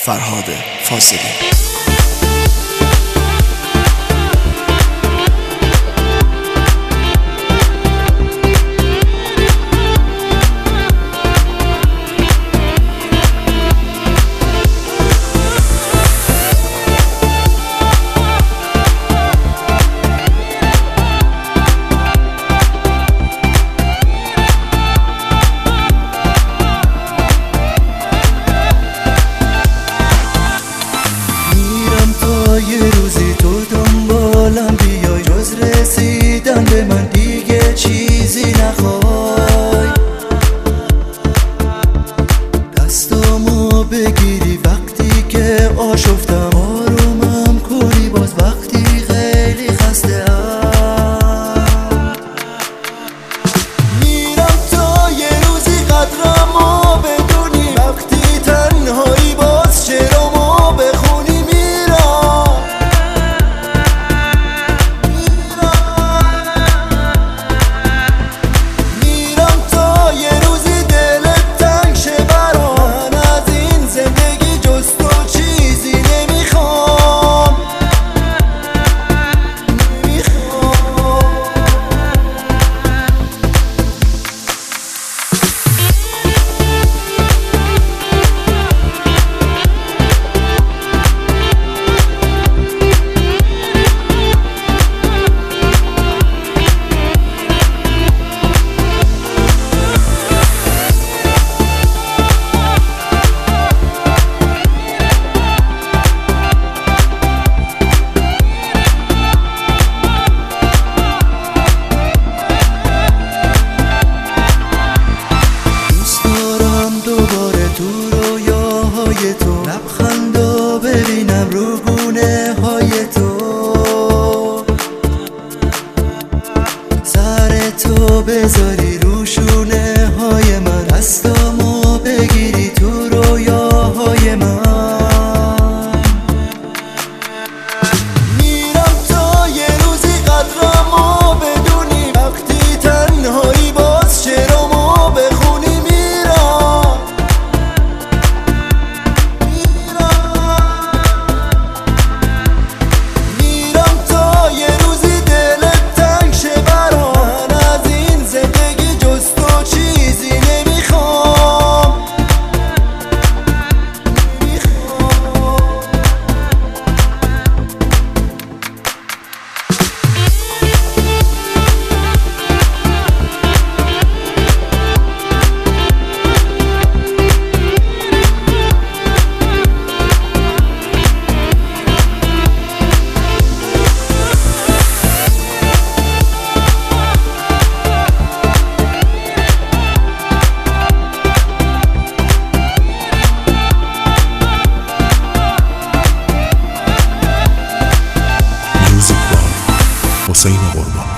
فرهاد فاضلی. یه روزی تو دنبالم بیای، جز رسیدن به من دیگه چیزی نخوای. دستامو بگیری وقتی که آشفتم، آرومم کنی باز وقتی خیلی خسته ام. میرم تا یه روزی قدرمو بدونی، وقتی تنهایی باز شعرامو بخونی. تو لبخندو ببینم رو گونه های تو، سر تو بذاری رو شونه های من، دستامو بگیری تو رویاهای من. میرم تا یه روزی قدرمو بدونی، وقتی تنهایی باز شعرامو بخونی. حسین قربان.